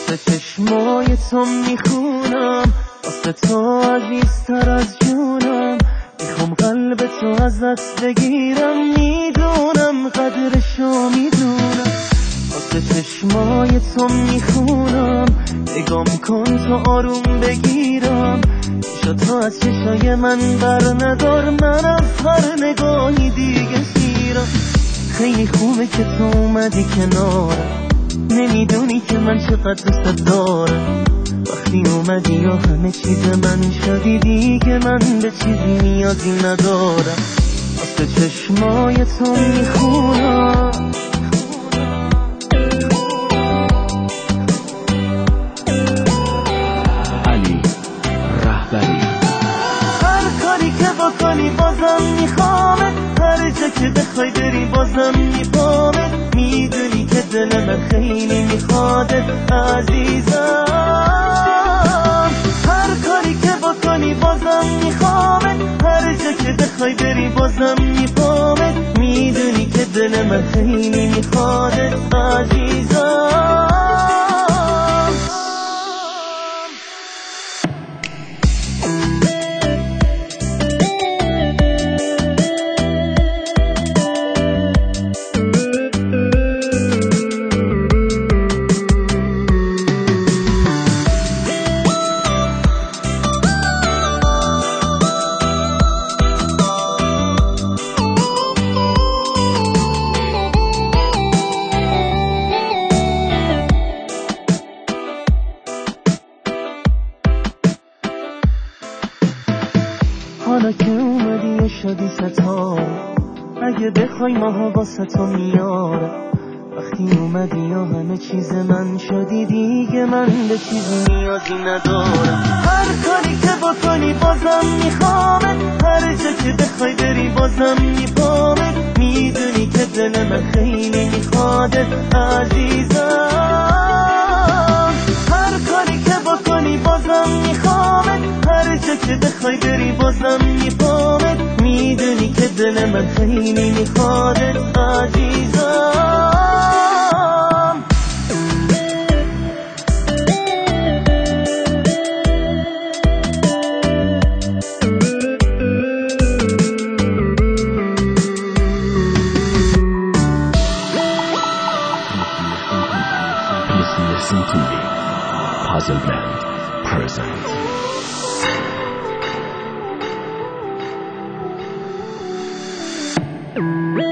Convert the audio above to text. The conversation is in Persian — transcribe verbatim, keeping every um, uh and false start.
واسه چشمای تو میخونم، واسه تو عزیزتر از جونم، میخوام قلب تو ازت بگیرم، میدونم قدرشو میدونم. واسه چشمای تو میخونم، نگام کن تو آروم بگیرم، پیشا تو از چشای من بر ندار، من از هر نگاهی دیگه سیرم. خیلی خوبه که تو اومدی کنارم، نمیدونی که من چقدر دوست دارم. وقتی اومدی یا همه چیز من شدی، دیگه من به چیزی نیازی ندارم. واسه چشمای تو میخونم. علی رهبری. هر کاری که بکنی بازم میخوامه، هر جا که بخوای بری بازم میپامه، میدونی که دل من خیلی میخواده عزیزم. هر کاری که بکنی بازم میخوامه، هر جا که بخوای بری بازم میپامه، میدونی که دل من خیلی میخواده عزیزم. حالا که اومدی و شدی ستاره، اگه بخوای ماها واسه تو میارم. وقتی اومدی یا همه چیز من شدی، دیگه من به چیزی نیازی ندارم. هر کاری که بکنی بازم میخوامه، هر جا که بخوای بری بازم میپامه، میدونی که دل من خیلی میخواده عزیزم. هر کاری که بکنی بازم میخوامه، هر جا که بخوای بری بازم میپامه، میدونی که دل من خیلی میخواده عزیزم. Listen to me. Puzzle Band presents Mm-hmm.